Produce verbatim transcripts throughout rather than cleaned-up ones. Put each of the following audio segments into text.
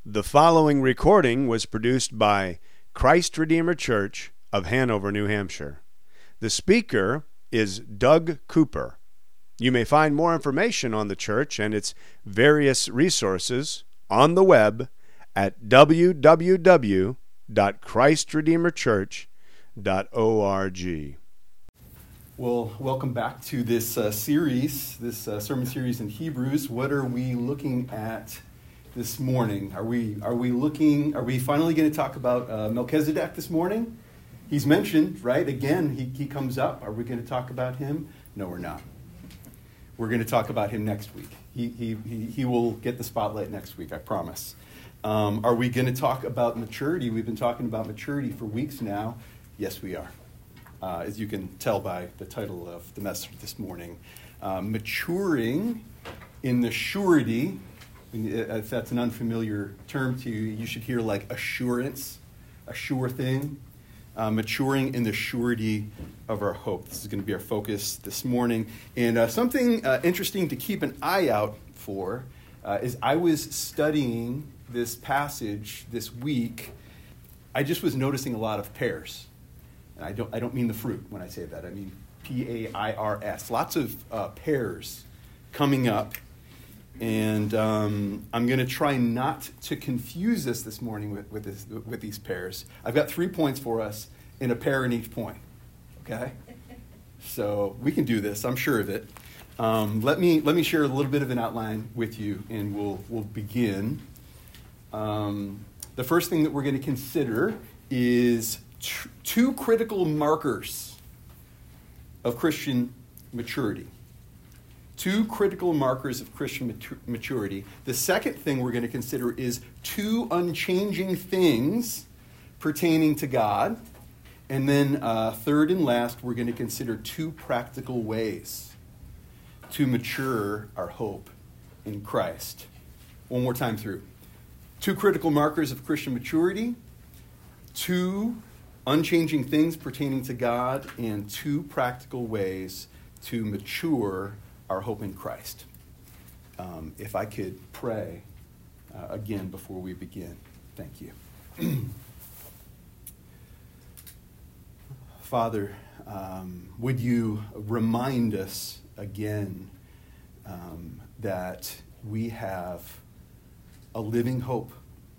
The following recording was produced by Christ Redeemer Church of Hanover, New Hampshire. The speaker is Doug Cooper. You may find more information on the church and its various resources on the web at w w w dot christ redeemer church dot org. Well, welcome back to this uh, series, this uh, sermon series in Hebrews. What are we looking at this morning? Are we are we looking? Are we finally going to talk about uh, Melchizedek this morning? He's mentioned, right? Again, he he comes up. Are we going to talk about him? No, we're not. We're going to talk about him next week. He he he, he will get the spotlight next week, I promise. Um, are we going to talk about maturity? We've been talking about maturity for weeks now. Yes, we are. Uh, as you can tell by the title of the message this morning, uh, maturing in the surety. If that's an unfamiliar term to you, you should hear like assurance, a sure thing. Uh, maturing in the surety of our hope. This is going to be our focus this morning. And uh, something uh, interesting to keep an eye out for uh, is I was studying this passage this week. I just was noticing a lot of pairs. And I don't I don't mean the fruit when I say that. I mean P A I R S. Lots of uh, pairs coming up. And um, I'm going to try not to confuse us this morning with with, this, with these pairs. I've got three points for us and a pair in each point. Okay? So we can do this. I'm sure of it. Um, let me let me share a little bit of an outline with you, and we'll we'll begin. Um, the first thing that we're going to consider is tr- two critical markers of Christian maturity. Two critical markers of Christian matur- maturity. The second thing we're going to consider is two unchanging things pertaining to God. And then uh, third and last, we're going to consider two practical ways to mature our hope in Christ. One more time through. Two critical markers of Christian maturity, two unchanging things pertaining to God, and two practical ways to mature our hope in Christ. Um, if I could pray uh, again before we begin. Thank you. Father, um, would you remind us again um, that we have a living hope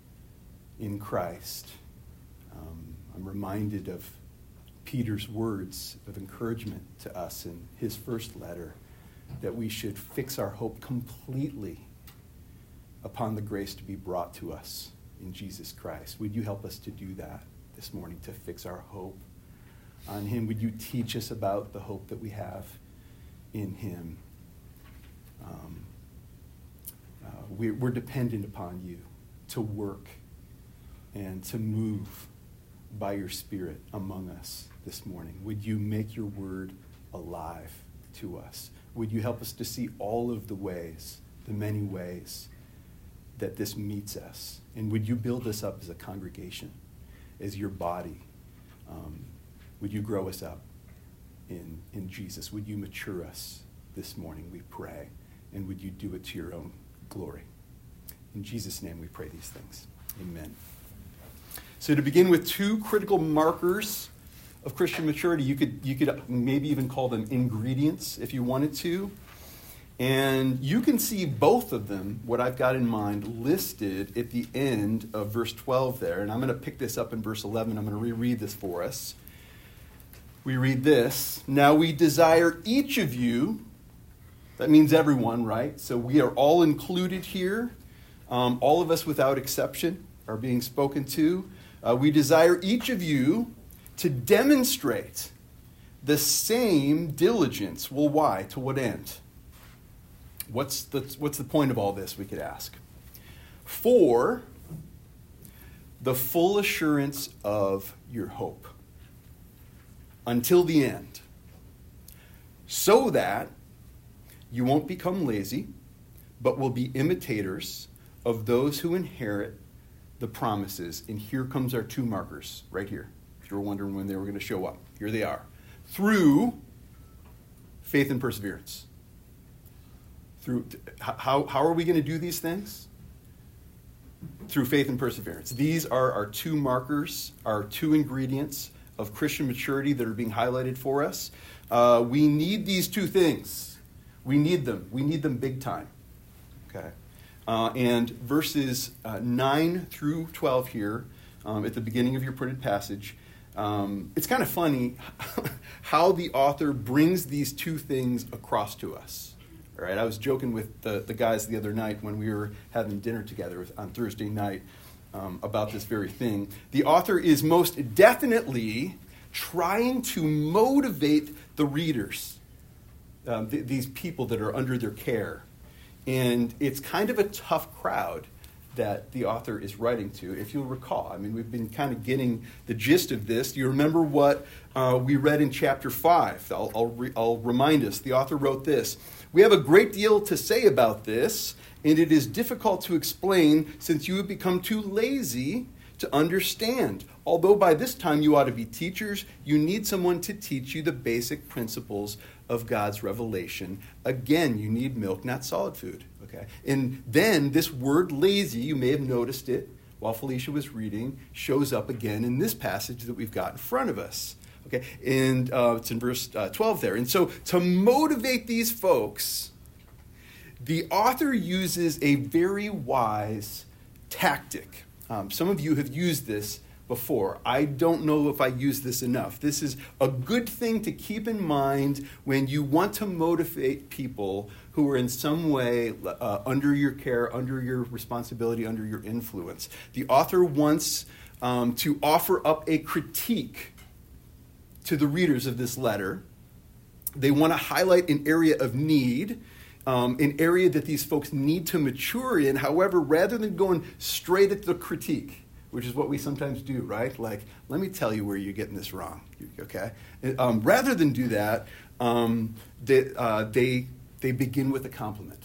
in Christ. Um, I'm reminded of Peter's words of encouragement to us in his first letter, that we should fix our hope completely upon the grace to be brought to us in Jesus Christ. Would you help us to do that this morning, to fix our hope on him? Would you teach us about the hope that we have in him? Um, uh, we're, we're dependent upon you to work and to move by your Spirit among us this morning. Would you make your word alive to us? Would you help us to see all of the ways, the many ways that this meets us? And would you build us up as a congregation, as your body? Um, would you grow us up in, in Jesus? Would you mature us this morning, we pray? And would you do it to your own glory? In Jesus' name we pray these things. Amen. So to begin with, two critical markers of Christian maturity, you could you could maybe even call them ingredients if you wanted to. And you can see both of them, what I've got in mind, listed at the end of verse twelve there. And I'm going to pick this up in verse eleven. I'm going to reread this for us. We read this. Now we desire each of you, that means everyone, right? So we are all included here. Um, all of us without exception are being spoken to. Uh, we desire each of you to demonstrate the same diligence. Well, why? To what end? What's the, what's the point of all this, we could ask? For the full assurance of your hope until the end, so that you won't become lazy, but will be imitators of those who inherit the promises. And here comes our two markers right here. If you were wondering when they were going to show up, here they are. Through faith and perseverance. Through how, how are we going to do these things? through faith and perseverance. These are our two markers, our two ingredients of Christian maturity that are being highlighted for us. Uh, we need these two things. We need them. We need them big time. Okay. Uh, and verses uh, nine through twelve here, um, at the beginning of your printed passage, um, it's kind of funny how the author brings these two things across to us. All right, I was joking with the, the guys the other night when we were having dinner together on Thursday night um, about this very thing. The author is most definitely trying to motivate the readers, um, th- these people that are under their care. And it's kind of a tough crowd that the author is writing to, if you'll recall. I mean, we've been kind of getting the gist of this. Do you remember what uh, we read in chapter five? I'll, I'll, re- I'll remind us. The author wrote this: "We have a great deal to say about this, and it is difficult to explain since you have become too lazy to understand. Although by this time you ought to be teachers, you need someone to teach you the basic principles of God's revelation. Again, you need milk, not solid food." Okay. And then this word lazy, you may have noticed it while Felicia was reading, shows up again in this passage that we've got in front of us. Okay. And uh, it's in verse uh, twelve there. And so to motivate these folks, the author uses a very wise tactic. Um, some of you have used this before. I don't know if I use this enough. This is a good thing to keep in mind when you want to motivate people who are in some way uh, under your care, under your responsibility, under your influence. The author wants um, to offer up a critique to the readers of this letter. They want to highlight an area of need, um, an area that these folks need to mature in. However, rather than going straight at the critique, which is what we sometimes do, right? Like, let me tell you where you're getting this wrong, okay? Um, rather than do that, um, they, uh, they, they begin with a compliment.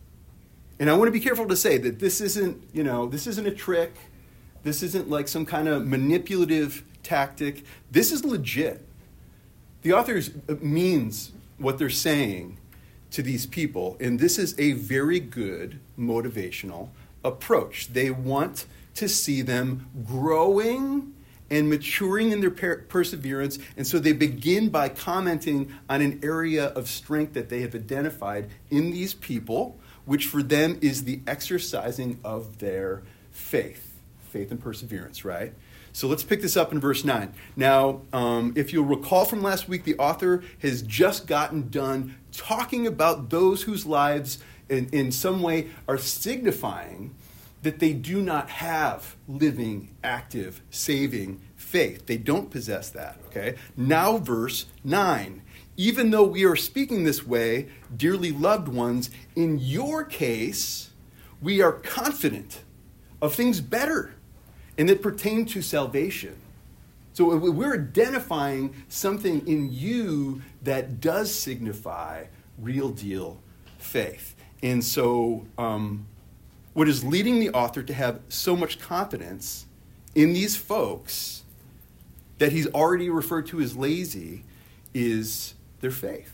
And I want to be careful to say that this isn't, you know, this isn't a trick. This isn't like some kind of manipulative tactic. This is legit. The author means what they're saying to these people, and this is a very good motivational approach. They want to see them growing and maturing in their per- perseverance. And so they begin by commenting on an area of strength that they have identified in these people, which for them is the exercising of their faith. Faith and perseverance, right? So let's pick this up in verse nine. Now, um, if you'll recall from last week, the author has just gotten done talking about those whose lives in, in some way are signifying that they do not have living, active, saving faith. They don't possess that, okay? Now verse nine. "Even though we are speaking this way, dearly loved ones, in your case, we are confident of things better and that pertain to salvation." So we're identifying something in you that does signify real deal faith. And so um, what is leading the author to have so much confidence in these folks that he's already referred to as lazy is their faith.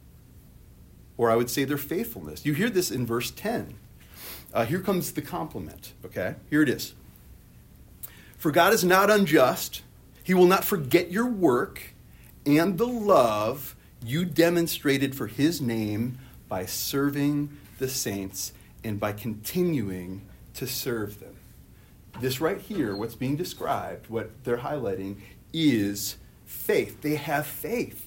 Or I would say their faithfulness. You hear this in verse ten. Uh, here comes the compliment, okay? Here it is. "For God is not unjust. He will not forget your work and the love you demonstrated for his name by serving the saints and by continuing to serve them." This right here, what's being described, what they're highlighting, is faith. They have faith.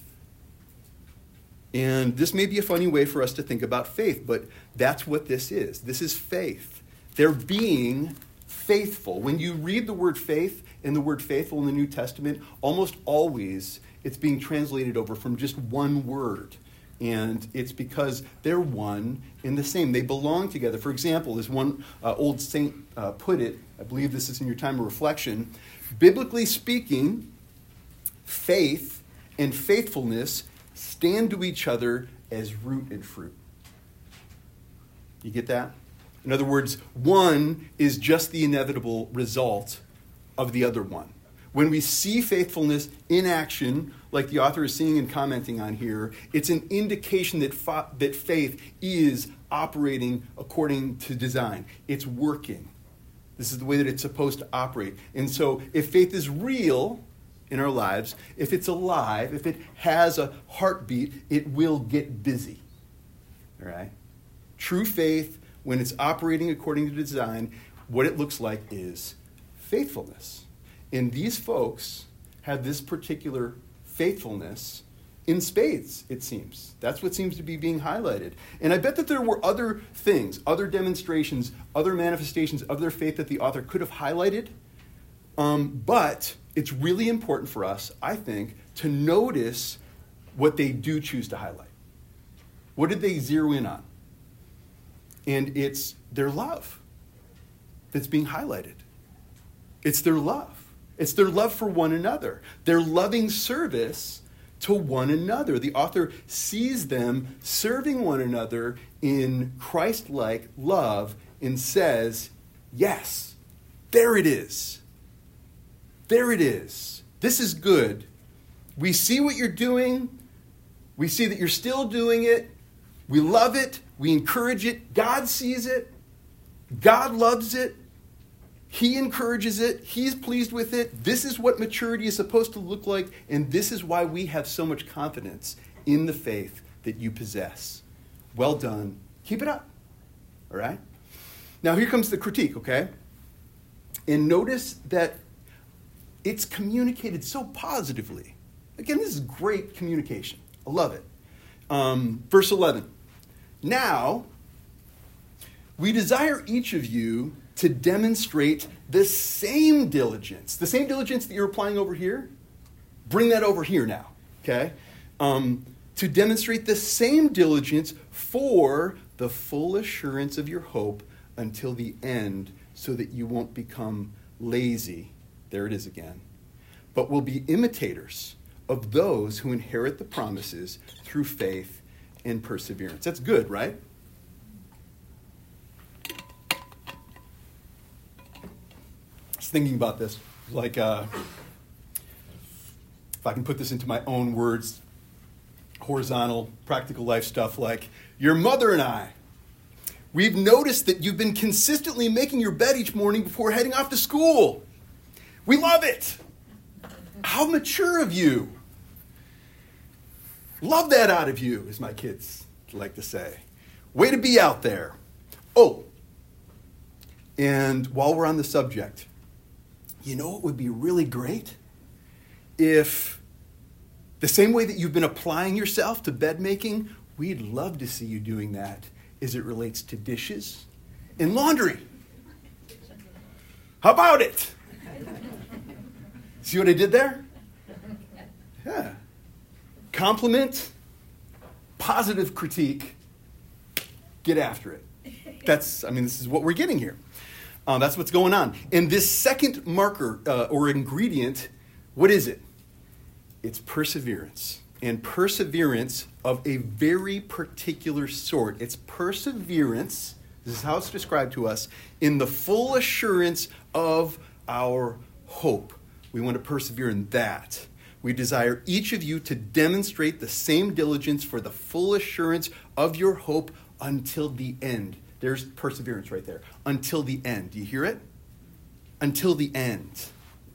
And this may be a funny way for us to think about faith, but that's what this is. This is faith. They're being faithful. When you read the word faith and the word faithful in the New Testament, almost always it's being translated over from just one word. And it's because they're one and the same. They belong together. For example, as one uh, old saint uh, put it, I believe this is in your time of reflection, biblically speaking, faith and faithfulness stand to each other as root and fruit. You get that? In other words, one is just the inevitable result of the other one. When we see faithfulness in action, like the author is seeing and commenting on here, it's an indication that fa- that faith is operating according to design. It's working. This is the way that it's supposed to operate. And so if faith is real in our lives, if it's alive, if it has a heartbeat, it will get busy. All right? True faith, when it's operating according to design, what it looks like is faithfulness. And these folks have this particular faithfulness in spades, it seems. That's what seems to be being highlighted. And I bet that there were other things, other demonstrations, other manifestations of their faith that the author could have highlighted. Um, but it's really important for us, I think, to notice what they do choose to highlight. What did they zero in on? And it's their love that's being highlighted. It's their love. It's their love for one another. Their loving service to one another. The author sees them serving one another in Christ-like love and says, yes, there it is. There it is. This is good. We see what you're doing. We see that you're still doing it. We love it. We encourage it. God sees it. God loves it. He encourages it. He's pleased with it. This is what maturity is supposed to look like, and this is why we have so much confidence in the faith that you possess. Well done. Keep it up. All right? Now, here comes the critique, okay? And notice that it's communicated so positively. Again, this is great communication. I love it. Um, verse eleven. Now, we desire each of you to demonstrate the same diligence. The same diligence that you're applying over here, bring that over here now, okay? Um, to demonstrate the same diligence for the full assurance of your hope until the end, so that you won't become lazy. There it is again. But will be imitators of those who inherit the promises through faith and perseverance. That's good, right? Thinking about this, like uh, if I can put this into my own words, horizontal, practical life stuff like, your mother and I, we've noticed that you've been consistently making your bed each morning before heading off to school. We love it. How mature of you. Love that out of you, as my kids like to say. Way to be out there. Oh, and while we're on the subject, you know what would be really great? If the same way that you've been applying yourself to bed making, we'd love to see you doing that as it relates to dishes and laundry. How about it? See what I did there? Yeah. Compliment, positive critique, get after it. That's, I mean, this is what we're getting here. Um, that's what's going on. And this second marker uh, or ingredient, what is it? It's perseverance. And perseverance of a very particular sort. It's perseverance, this is how it's described to us, in the full assurance of our hope. We want to persevere in that. We desire each of you to demonstrate the same diligence for the full assurance of your hope until the end. There's perseverance right there. Until the end. Do you hear it? Until the end.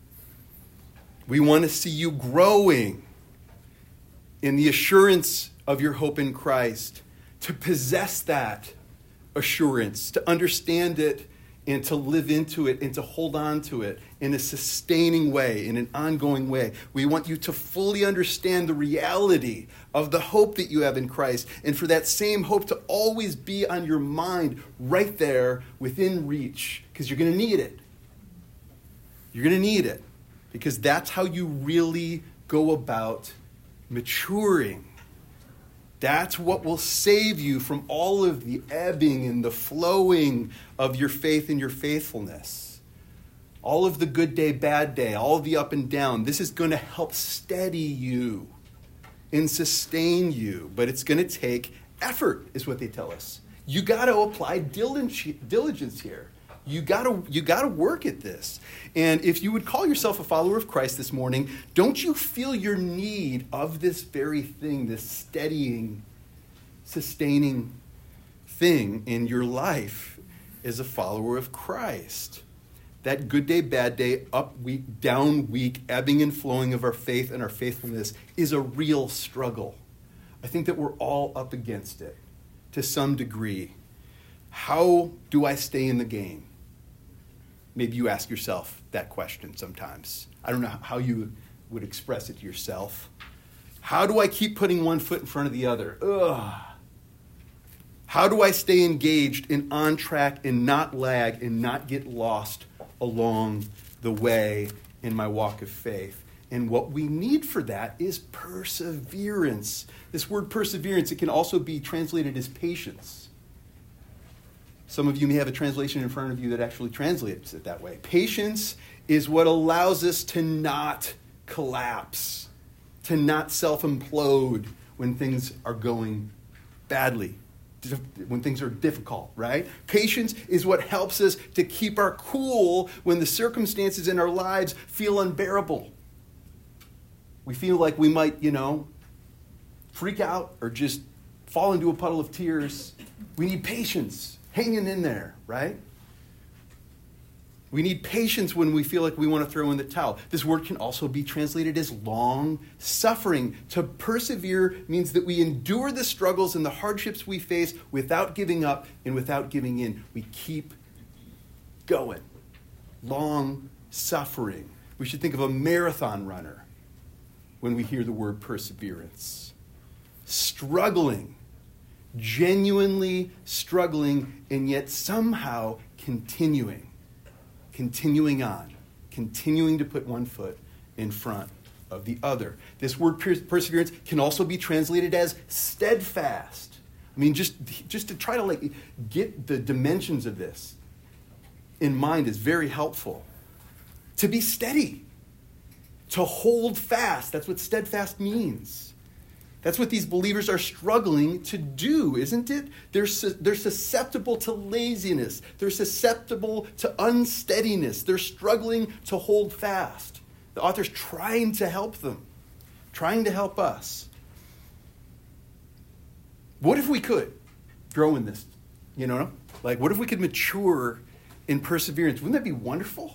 We want to see you growing in the assurance of your hope in Christ, to possess that assurance, to understand it, and to live into it, and to hold on to it in a sustaining way, in an ongoing way. We want you to fully understand the reality of the hope that you have in Christ, and for that same hope to always be on your mind, right there, within reach, because you're going to need it. You're going to need it, because that's how you really go about maturing. That's what will save you from all of the ebbing and the flowing of your faith and your faithfulness. All of the good day, bad day, all of the up and down. This is going to help steady you and sustain you. But it's going to take effort, is what they tell us. You got to apply diligence here. You got to you got to work at this. And if you would call yourself a follower of Christ this morning, don't you feel your need of this very thing, this steadying, sustaining thing in your life as a follower of Christ? that good day, bad day, up week, down week, ebbing and flowing of our faith and our faithfulness is a real struggle. I think that we're all up against it to some degree. How do I stay in the game? Maybe you ask yourself that question sometimes. I don't know how you would express it to yourself. How do I keep putting one foot in front of the other? Ugh. How do I stay engaged and on track and not lag and not get lost along the way in my walk of faith? And what we need for that is perseverance. This word perseverance, it can also be translated as patience. Some of you may have a translation in front of you that actually translates it that way. Patience is what allows us to not collapse, to not self-implode when things are going badly, when things are difficult, right? Patience is what helps us to keep our cool when the circumstances in our lives feel unbearable. We feel like we might, you know, freak out or just fall into a puddle of tears. We need patience, hanging in there, right? We need patience when we feel like we want to throw in the towel. This word can also be translated as long suffering. To persevere means that we endure the struggles and the hardships we face without giving up and without giving in. We keep going. Long suffering. We should think of a marathon runner when we hear the word perseverance. Struggling. Genuinely struggling and yet somehow continuing. Continuing on, continuing to put one foot in front of the other. This word perseverance can also be translated as steadfast. I mean, just, just to try to like get the dimensions of this in mind is very helpful. To be steady, to hold fast, that's what steadfast means. That's what these believers are struggling to do, isn't it? They're, su- they're susceptible to laziness. They're susceptible to unsteadiness. They're struggling to hold fast. The author's trying to help them, trying to help us. What if we could grow in this? You know, like what if we could mature in perseverance? Wouldn't that be wonderful?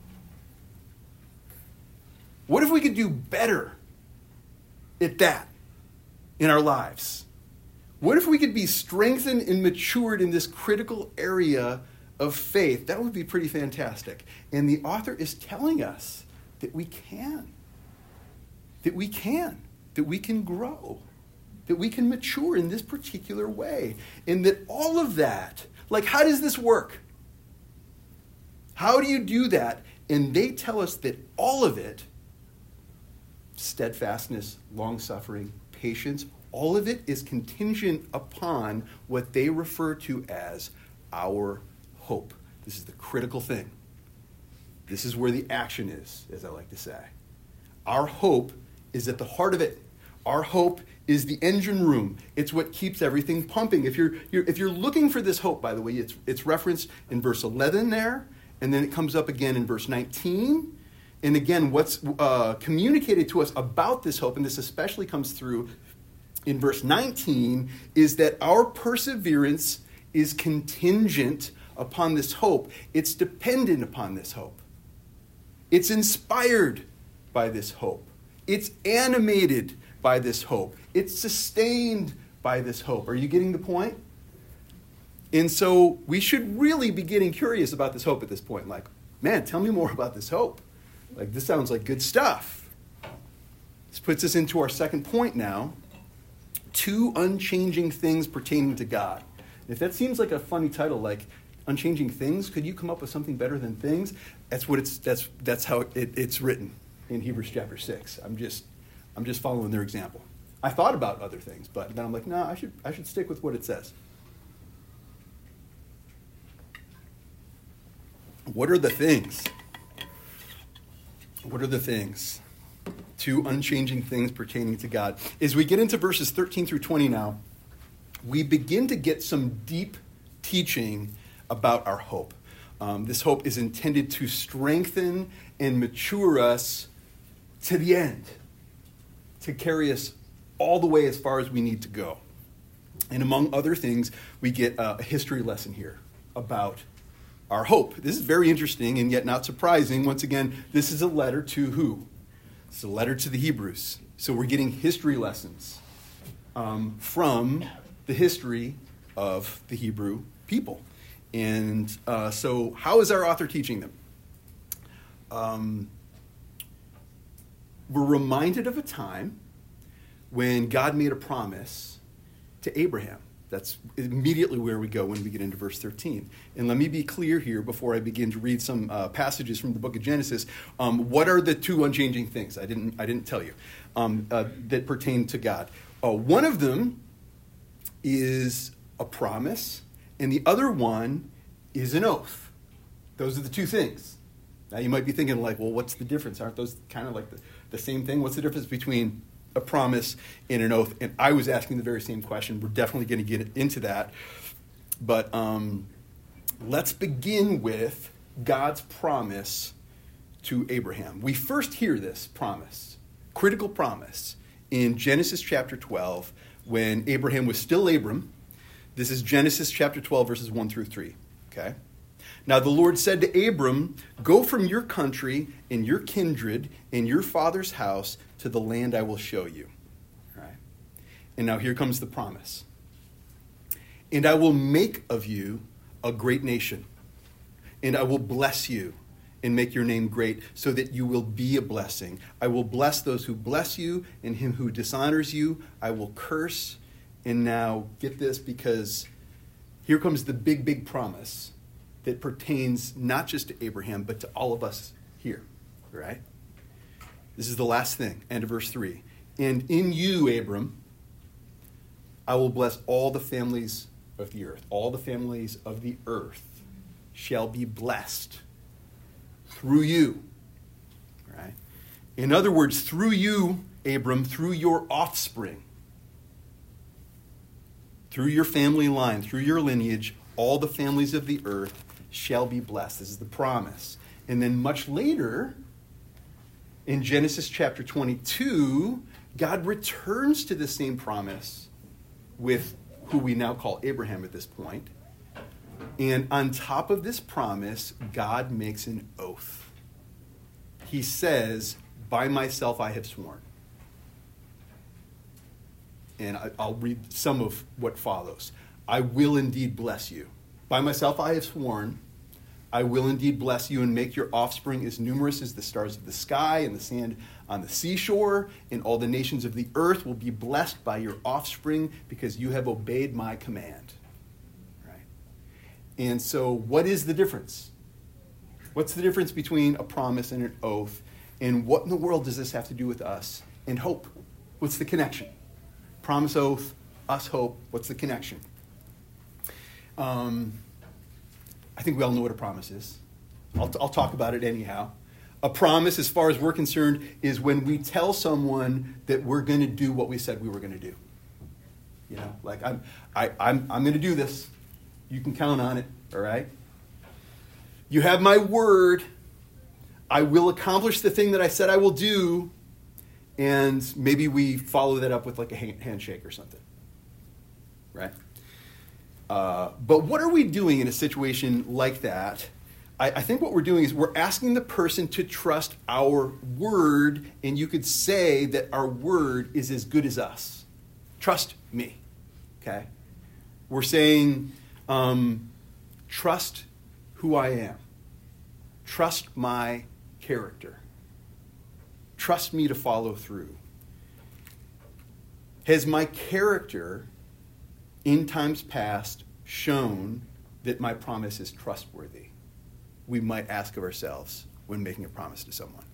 What if we could do better at that in our lives? What if we could be strengthened and matured in this critical area of faith? That would be pretty fantastic. And the author is telling us that we can. That we can. That we can grow. That we can mature in this particular way. And that all of that, like how does this work? How do you do that? And they tell us that all of it, steadfastness, long-suffering, patience, all of it is contingent upon what they refer to as our hope. This is the critical thing. This is where the action is, as I like to say. Our hope is at the heart of it. Our hope is the engine room. It's what keeps everything pumping. If you're, you're if you're looking for this hope, by the way, it's it's referenced in verse eleven there, and then it comes up again in verse nineteen. And again, what's uh, communicated to us about this hope, and this especially comes through in verse nineteen, is that our perseverance is contingent upon this hope. It's dependent upon this hope. It's inspired by this hope. It's animated by this hope. It's sustained by this hope. Are you getting the point? And so we should really be getting curious about this hope at this point. Like, man, tell me more about this hope. Like, this sounds like good stuff. This puts us into our second point now. Two unchanging things pertaining to God. If that seems like a funny title, like unchanging things, could you come up with something better than things? That's what it's. That's that's how it, it's written in Hebrews chapter six. I'm just, I'm just following their example. I thought about other things, but then I'm like, no, I should, I should stick with what it says. What are the things? What are the things? Two unchanging things pertaining to God. As we get into verses thirteen through twenty now, we begin to get some deep teaching about our hope. Um, this hope is intended to strengthen and mature us to the end, to carry us all the way as far as we need to go. And among other things, we get a history lesson here about our hope. This is very interesting and yet not surprising. Once again, this is a letter to who? It's a letter to the Hebrews. So we're getting history lessons um, from the history of the Hebrew people. And uh, so how is our author teaching them? Um, we're reminded of a time when God made a promise to Abraham. That's immediately where we go when we get into verse thirteen. And let me be clear here before I begin to read some uh, passages from the book of Genesis. Um, what are the two unchanging things? I didn't I didn't tell you um, uh, that pertain to God. Uh, one of them is a promise, and the other one is an oath. Those are the two things. Now you might be thinking like, well, what's the difference? Aren't those kind of like the, the same thing? What's the difference between a promise and an oath? And I was asking the very same question. We're definitely going to get into that. But um, let's begin with God's promise to Abraham. We first hear this promise, critical promise, in Genesis chapter twelve, when Abraham was still Abram. This is Genesis chapter twelve, verses one through three. Okay? Now the Lord said to Abram, "Go from your country and your kindred and your father's house to the land I will show you." All right. And now here comes the promise. "And I will make of you a great nation, and I will bless you and make your name great so that you will be a blessing. I will bless those who bless you, and him who dishonors you I will curse." And now get this, because here comes the big, big promise that pertains not just to Abraham, but to all of us here, right? This is the last thing, end of verse three. "And in you, Abram, I will bless all the families of the earth." All the families of the earth shall be blessed through you, right? In other words, through you, Abram, through your offspring, through your family line, through your lineage, all the families of the earth shall be blessed. This is the promise. And then much later, in Genesis chapter twenty-two, God returns to the same promise with who we now call Abraham at this point. And on top of this promise, God makes an oath. He says, "By myself I have sworn." And I'll read some of what follows. "I will indeed bless you. By myself I have sworn, I will indeed bless you and make your offspring as numerous as the stars of the sky and the sand on the seashore, and all the nations of the earth will be blessed by your offspring because you have obeyed my command." Right? And so what is the difference? What's the difference between a promise and an oath? And what in the world does this have to do with us and hope? What's the connection? Promise, oath, us, hope. What's the connection? Um, I think we all know what a promise is. I'll, I'll talk about it anyhow. A promise, as far as we're concerned, is when we tell someone that we're going to do what we said we were going to do. You know, like I'm, I, I'm, I'm going to do this. You can count on it. All right. You have my word. I will accomplish the thing that I said I will do. And maybe we follow that up with like a handshake or something, right? Uh, but what are we doing in a situation like that? I, I think what we're doing is we're asking the person to trust our word, and you could say that our word is as good as us. Trust me, okay? We're saying, um, trust who I am. Trust my character. Trust me to follow through. Has my character in times past shown that my promise is trustworthy? We might ask of ourselves when making a promise to someone.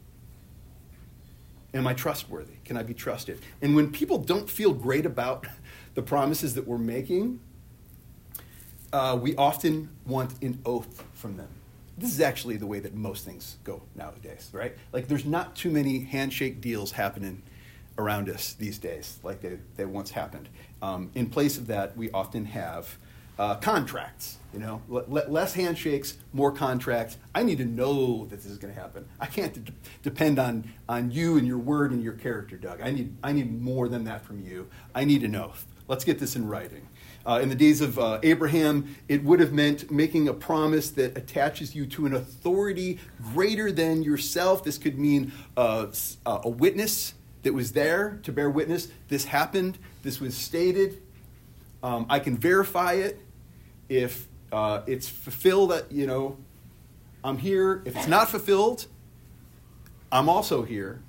Am I trustworthy? Can I be trusted? And when people don't feel great about the promises that we're making, uh, we often want an oath from them. This is actually the way that most things go nowadays, right? Like there's not too many handshake deals happening around us these days like they, they once happened. Um, in place of that, we often have uh, contracts, you know, L- less handshakes, more contracts. I need to know that this is going to happen. I can't de- depend on, on you and your word and your character, Doug. I need, I need more than that from you. I need an oath. Let's get this in writing. Uh, in the days of uh, Abraham, it would have meant making a promise that attaches you to an authority greater than yourself. This could mean uh, a witness that was there to bear witness. This happened. This was stated. Um, I can verify it. If uh, it's fulfilled, that, you know, I'm here. If it's not fulfilled, I'm also here.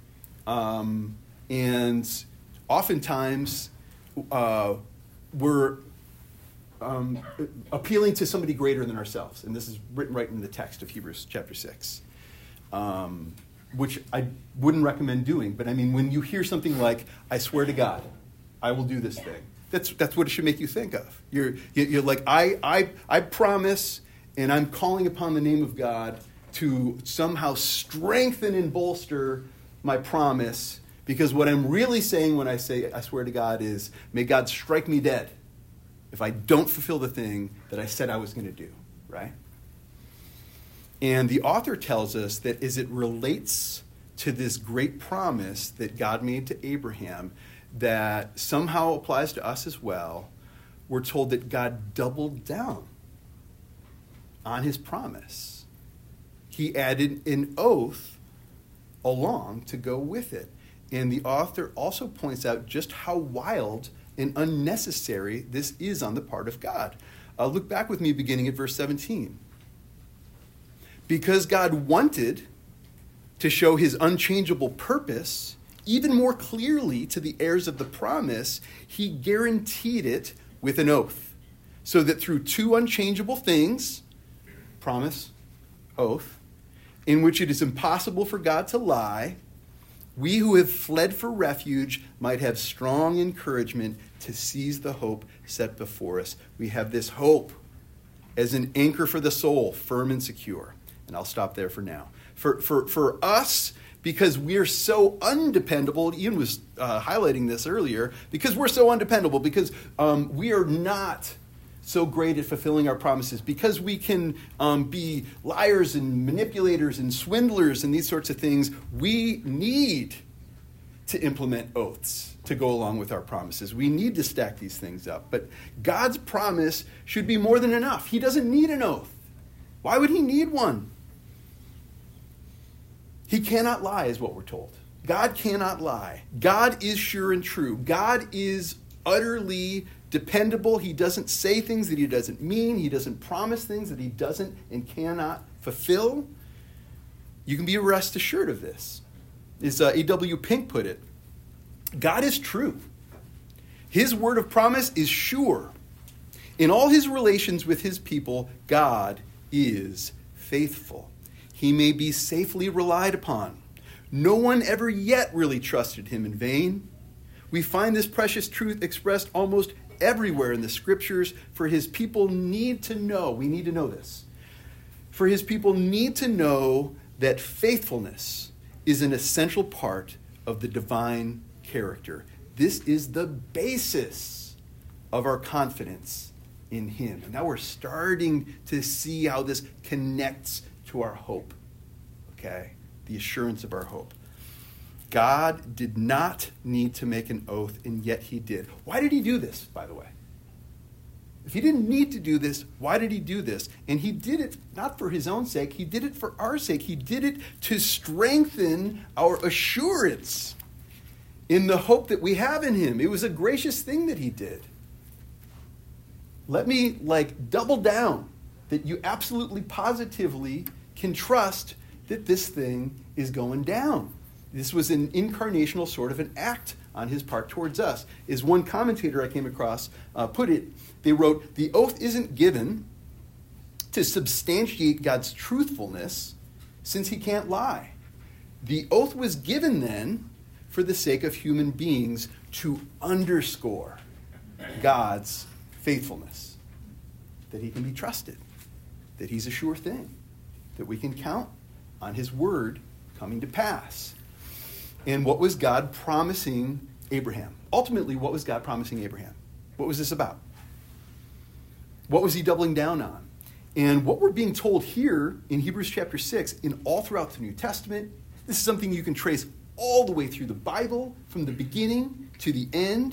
Um, and oftentimes, uh, we're um, appealing to somebody greater than ourselves. And this is written right in the text of Hebrews chapter six, um, which I wouldn't recommend doing. But I mean, when you hear something like, I swear to God, I will do this thing, that's that's what it should make you think of. You're, you're like, I, I, I promise, and I'm calling upon the name of God to somehow strengthen and bolster my promise. Because what I'm really saying when I say I swear to God is, may God strike me dead if I don't fulfill the thing that I said I was going to do, right? And the author tells us that as it relates to this great promise that God made to Abraham, that somehow applies to us as well, we're told that God doubled down on his promise. He added an oath along to go with it. And the author also points out just how wild and unnecessary this is on the part of God. Uh, look back with me beginning at verse seventeen. Because God wanted to show his unchangeable purpose even more clearly to the heirs of the promise, he guaranteed it with an oath, so that through two unchangeable things, promise, oath, in which it is impossible for God to lie, we who have fled for refuge might have strong encouragement to seize the hope set before us. We have this hope as an anchor for the soul, firm and secure. And I'll stop there for now. For for for us, because we're so undependable, Ian was uh, highlighting this earlier, because we're so undependable, because um, we are not so great at fulfilling our promises, because we can um, be liars and manipulators and swindlers and these sorts of things, we need to implement oaths to go along with our promises. We need to stack these things up. But God's promise should be more than enough. He doesn't need an oath. Why would he need one? He cannot lie, is what we're told. God cannot lie. God is sure and true. God is utterly dependable. He doesn't say things that he doesn't mean. He doesn't promise things that he doesn't and cannot fulfill. You can be rest assured of this. As uh, A W Pink put it, God is true. His word of promise is sure. In all his relations with his people, God is faithful. He may be safely relied upon. No one ever yet really trusted him in vain. We find this precious truth expressed almost everywhere in the scriptures, for his people need to know, we need to know this, for his people need to know that faithfulness is an essential part of the divine character. This is the basis of our confidence in him. And now we're starting to see how this connects to our hope, okay? The assurance of our hope. God did not need to make an oath, and yet he did. Why did he do this, by the way? If he didn't need to do this, why did he do this? And he did it not for his own sake. He did it for our sake. He did it to strengthen our assurance in the hope that we have in him. It was a gracious thing that he did. Let me like double down that you absolutely positively can trust that this thing is going down. This was an incarnational sort of an act on his part towards us. As one commentator I came across uh, put it, they wrote, the oath isn't given to substantiate God's truthfulness, since he can't lie. The oath was given then for the sake of human beings to underscore God's faithfulness, that he can be trusted, that he's a sure thing, that we can count on his word coming to pass. And what was God promising Abraham? Ultimately, what was God promising Abraham? What was this about? What was he doubling down on? And what we're being told here in Hebrews chapter six, and all throughout the New Testament, this is something you can trace all the way through the Bible, from the beginning to the end,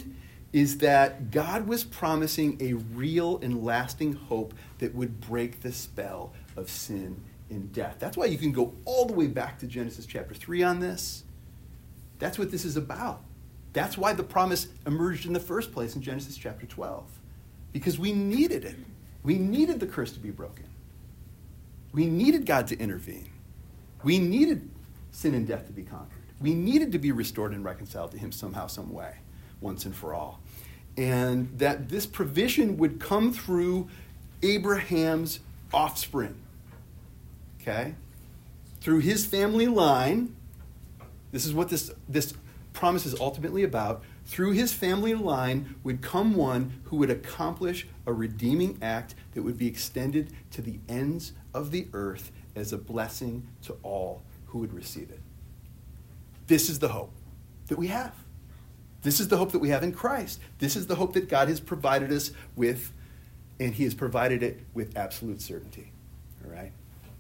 is that God was promising a real and lasting hope that would break the spell of sin and death. That's why you can go all the way back to Genesis chapter three on this. That's what this is about. That's why the promise emerged in the first place in Genesis chapter twelve. Because we needed it. We needed the curse to be broken. We needed God to intervene. We needed sin and death to be conquered. We needed to be restored and reconciled to him somehow, some way, once and for all. And that this provision would come through Abraham's offspring. Okay? Through his family line. This is what this, this promise is ultimately about. Through his family line would come one who would accomplish a redeeming act that would be extended to the ends of the earth as a blessing to all who would receive it. This is the hope that we have. This is the hope that we have in Christ. This is the hope that God has provided us with, and he has provided it with absolute certainty. All right?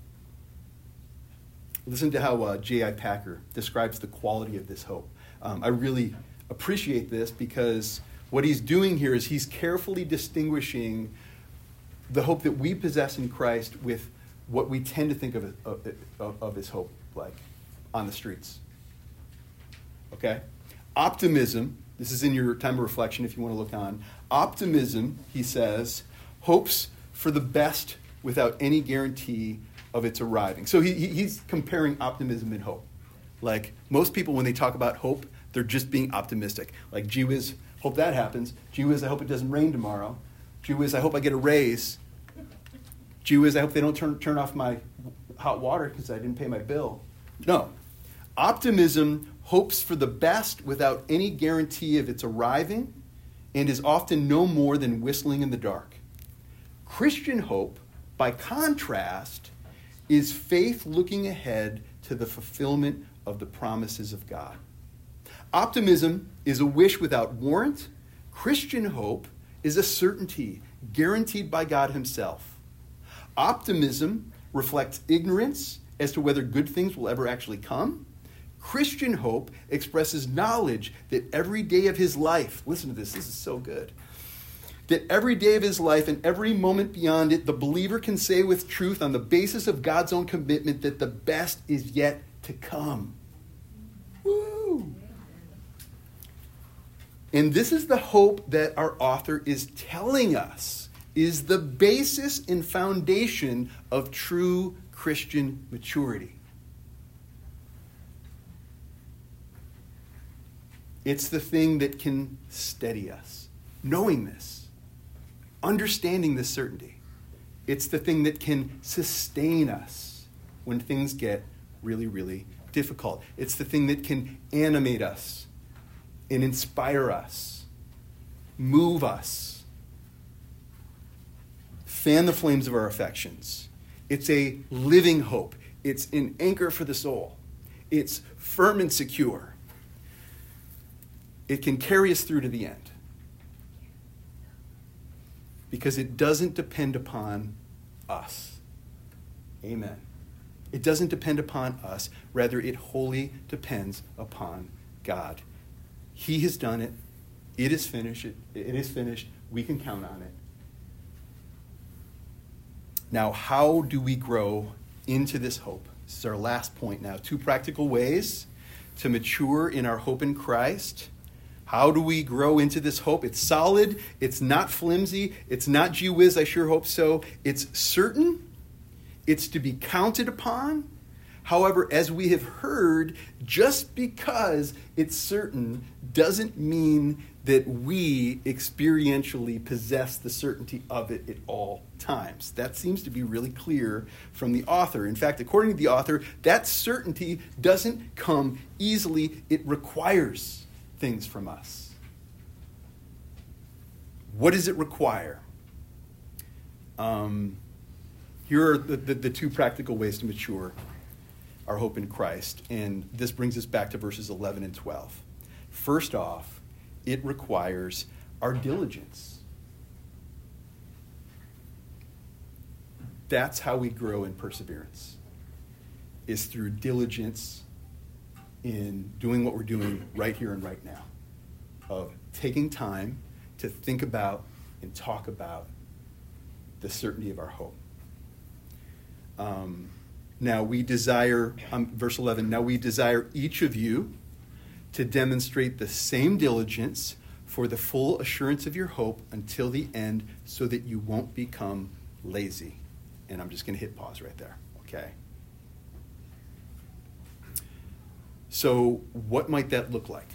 Listen to how uh, J I Packer describes the quality of this hope. Um, I really appreciate this because what he's doing here is he's carefully distinguishing the hope that we possess in Christ with what we tend to think of, of, of, of his hope like on the streets. Okay? Optimism, this is in your time of reflection if you want to look on. Optimism, he says, hopes for the best without any guarantee of its arriving. So he, he's comparing optimism and hope. Like most people, when they talk about hope, they're just being optimistic. Like, gee whiz, hope that happens. Gee whiz, I hope it doesn't rain tomorrow. Gee whiz, I hope I get a raise. Gee whiz, I hope they don't turn, turn off my hot water because I didn't pay my bill. No. Optimism hopes for the best without any guarantee of its arriving and is often no more than whistling in the dark. Christian hope, by contrast, is faith looking ahead to the fulfillment of the promises of God. Optimism is a wish without warrant. Christian hope is a certainty guaranteed by God himself. Optimism reflects ignorance as to whether good things will ever actually come. Christian hope expresses knowledge that every day of his life, listen to this, this is so good, that every day of his life and every moment beyond it, the believer can say with truth on the basis of God's own commitment that the best is yet to come. Woo! And this is the hope that our author is telling us is the basis and foundation of true Christian maturity. It's the thing that can steady us. Knowing this, understanding this certainty. It's the thing that can sustain us when things get really, really difficult. It's the thing that can animate us and inspire us, move us, fan the flames of our affections. It's a living hope. It's an anchor for the soul. It's firm and secure. It can carry us through to the end. Because it doesn't depend upon us. Amen. It doesn't depend upon us. Rather, it wholly depends upon God. He has done it. It is finished. It, it is finished. We can count on it. Now, how do we grow into this hope? This is our last point now. Two practical ways to mature in our hope in Christ. How do we grow into this hope? It's solid. It's not flimsy. It's not gee whiz, I sure hope so. It's certain. It's to be counted upon. However, as we have heard, just because it's certain doesn't mean that we experientially possess the certainty of it at all times. That seems to be really clear from the author. In fact, according to the author, that certainty doesn't come easily. It requires things from us. What does it require? Um, here are the, the, the two practical ways to mature our hope in Christ. And this brings us back to verses eleven and twelve. First off, it requires our diligence. That's how we grow in perseverance, is through diligence in doing what we're doing right here and right now. of taking time to think about and talk about the certainty of our hope. Um, now we desire, um, verse eleven, now we desire each of you to demonstrate the same diligence for the full assurance of your hope until the end, so that you won't become lazy. And I'm just going to hit pause right there, okay? So what might that look like?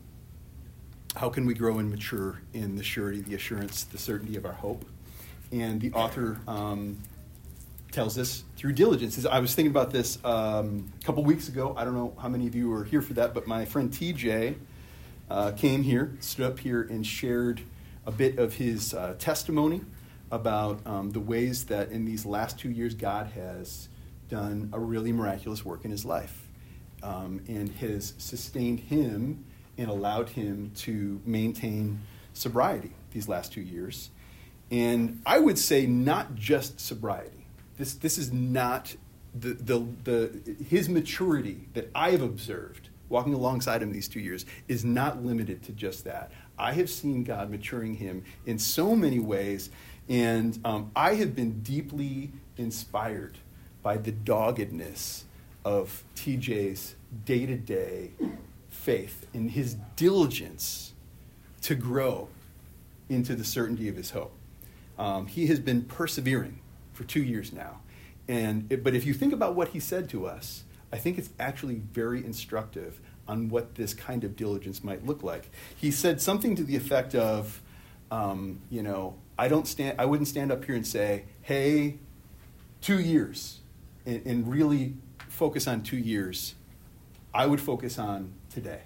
How can we grow and mature in the surety, the assurance, the certainty of our hope? And the author um, tells us through diligence. I was thinking about this um, a couple weeks ago. I don't know how many of you were here for that, but my friend T J uh, came here, stood up here, and shared a bit of his uh, testimony about um, the ways that in these last two years God has done a really miraculous work in his life, um, and has sustained him and allowed him to maintain sobriety these last two years. And I would say not just sobriety. This this is not the the the his maturity that I have observed walking alongside him these two years is not limited to just that. I have seen God maturing him in so many ways, and um, I have been deeply inspired by the doggedness of T J's day-to-day faith and his diligence to grow into the certainty of his hope. Um, he has been persevering for two years now. And it, but if you think about what he said to us, I think it's actually very instructive on what this kind of diligence might look like. He said something to the effect of, um, you know, I don't stand. I wouldn't stand up here and say, "Hey, two years," and, and really focus on two years. I would focus on today.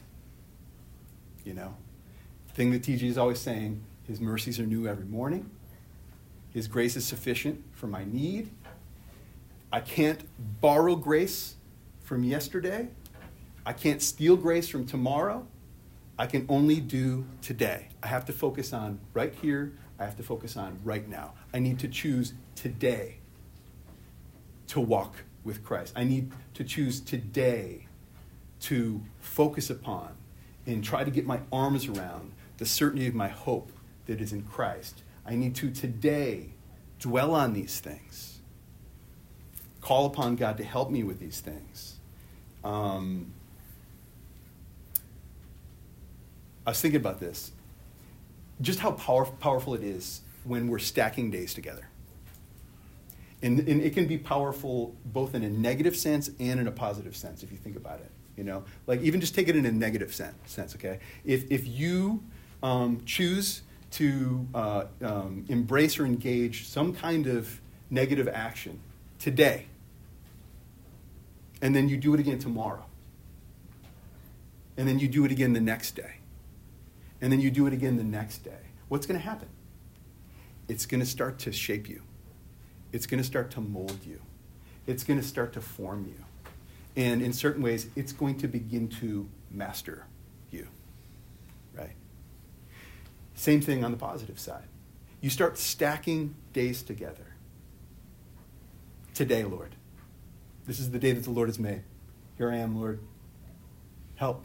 You know, the thing that T J is always saying: His mercies are new every morning. His grace is sufficient for my need. I can't borrow grace from yesterday. I can't steal grace from tomorrow. I can only do today. I have to focus on right here. I have to focus on right now. I need to choose today to walk with Christ. I need to choose today to focus upon and try to get my arms around the certainty of my hope that is in Christ. I need to today dwell on these things. Call upon God to help me with these things. Um, I was thinking about this. Just how power, powerful it is when we're stacking days together. And, and it can be powerful both in a negative sense and in a positive sense, if you think about it. You know, like even just take it in a negative sense, sense okay? If, if you um, choose to uh, um, embrace or engage some kind of negative action today, and then you do it again tomorrow, and then you do it again the next day, and then you do it again the next day, what's going to happen? It's going to start to shape you. It's going to start to mold you. It's going to start to form you. And in certain ways, it's going to begin to master you, right? Same thing on the positive side. You start stacking days together. Today, Lord. This is the day that the Lord has made. Here I am, Lord. Help.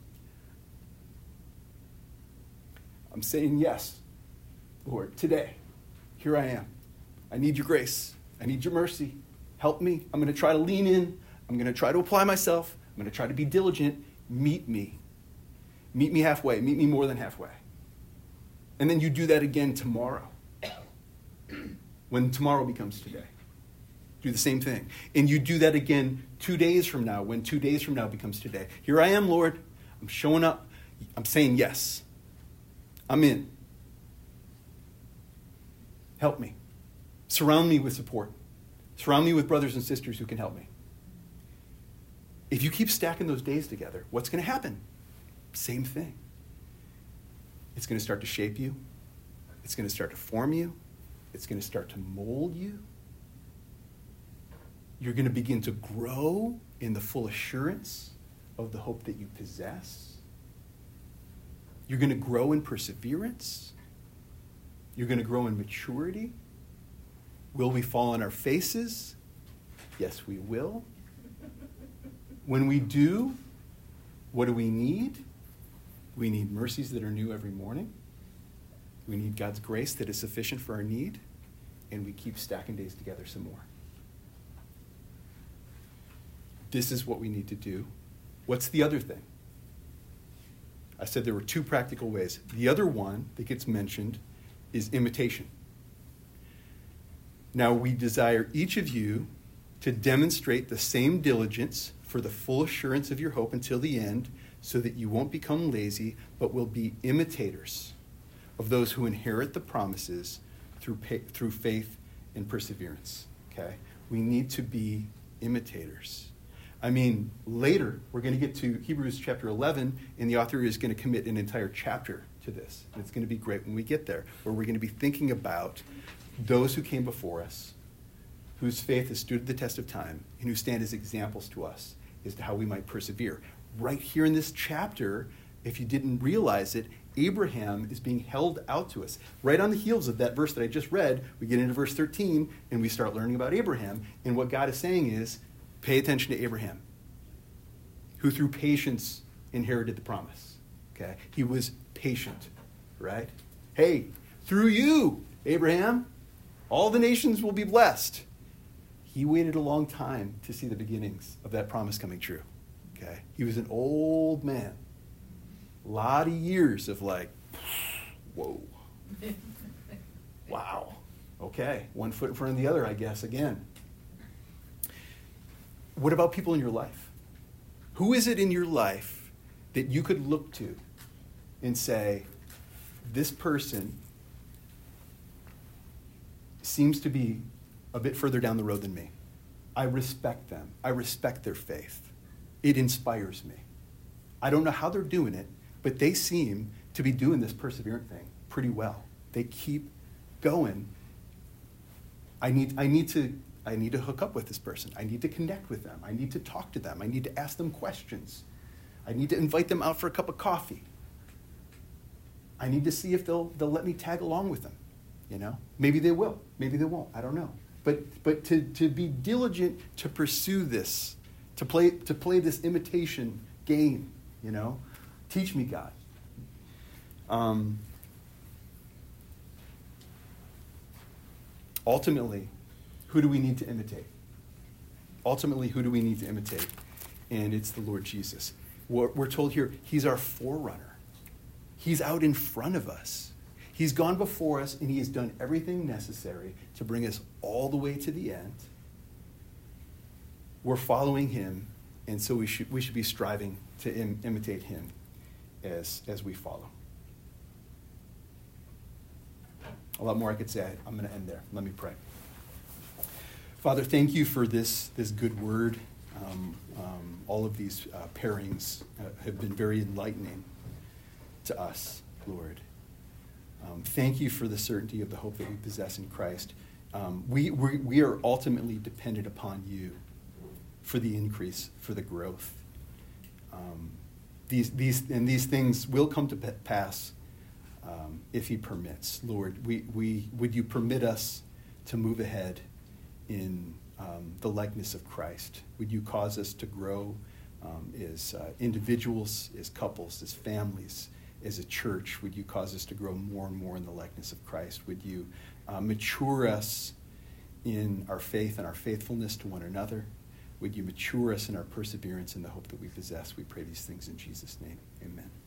I'm saying yes, Lord, today. Here I am. I need your grace. I need your mercy. Help me. I'm going to try to lean in. I'm going to try to apply myself. I'm going to try to be diligent. Meet me. Meet me halfway. Meet me more than halfway. And then you do that again tomorrow. When tomorrow becomes today. Do the same thing. And you do that again two days from now, when two days from now becomes today. Here I am, Lord. I'm showing up. I'm saying yes. I'm in. Help me. Surround me with support. Surround me with brothers and sisters who can help me. If you keep stacking those days together, what's going to happen? Same thing. It's going to start to shape you. It's going to start to form you. It's going to start to mold you. You're going to begin to grow in the full assurance of the hope that you possess. You're going to grow in perseverance. You're going to grow in maturity. Will we fall on our faces? Yes, we will. When we do, what do we need? We need mercies that are new every morning. We need God's grace that is sufficient for our need. And we keep stacking days together some more. This is what we need to do. What's the other thing? I said there were two practical ways. The other one that gets mentioned is imitation. Now we desire each of you to demonstrate the same diligence for the full assurance of your hope until the end, so that you won't become lazy, but will be imitators of those who inherit the promises through pay, through faith and perseverance. Okay? We need to be imitators. I mean, later, we're going to get to Hebrews chapter eleven, and the author is going to commit an entire chapter to this. And it's going to be great when we get there, where we're going to be thinking about those who came before us, whose faith has stood the test of time, and who stand as examples to us as to how we might persevere. Right here in this chapter, if you didn't realize it, Abraham is being held out to us. Right on the heels of that verse that I just read, we get into verse thirteen, and we start learning about Abraham. And what God is saying is, pay attention to Abraham, who through patience inherited the promise. Okay? He was patient, right? Hey, through you, Abraham, all the nations will be blessed. He waited a long time to see the beginnings of that promise coming true. Okay? He was an old man. A lot of years of like, whoa. Wow. Okay. One foot in front of the other, I guess, again. What about people in your life? Who is it in your life that you could look to and say, this person seems to be a bit further down the road than me. I respect them. I respect their faith. It inspires me. I don't know how they're doing it, but they seem to be doing this perseverant thing pretty well. They keep going. I need, I need to, I need to hook up with this person. I need to connect with them. I need to talk to them. I need to ask them questions. I need to invite them out for a cup of coffee. I need to see if they'll, they'll let me tag along with them. You know, maybe they will, maybe they won't. I don't know. But but to, to be diligent to pursue this, to play to play this imitation game. You know, teach me, God. Um, ultimately, who do we need to imitate? Ultimately, who do we need to imitate? And it's the Lord Jesus. We're, we're told here, he's our forerunner. He's out in front of us. He's gone before us, and he has done everything necessary to bring us all the way to the end. We're following him, and so we should we should be striving to im- imitate him as, as we follow. A lot more I could say. I'm going to end there. Let me pray. Father, thank you for this, this good word. Um, um, all of these uh, pairings uh, have been very enlightening to us, Lord. Um, thank you for the certainty of the hope that we possess in Christ. Um, we, we, we are ultimately dependent upon you for the increase, for the growth. Um, these, these, and these things will come to pass um, if he permits. Lord, we, we, would you permit us to move ahead in um, the likeness of Christ? Would you cause us to grow um, as uh, individuals, as couples, as families, as a church? Would you cause us to grow more and more in the likeness of Christ? Would you uh, mature us in our faith and our faithfulness to one another? Would you mature us in our perseverance in the hope that we possess? We pray these things in Jesus' name. Amen.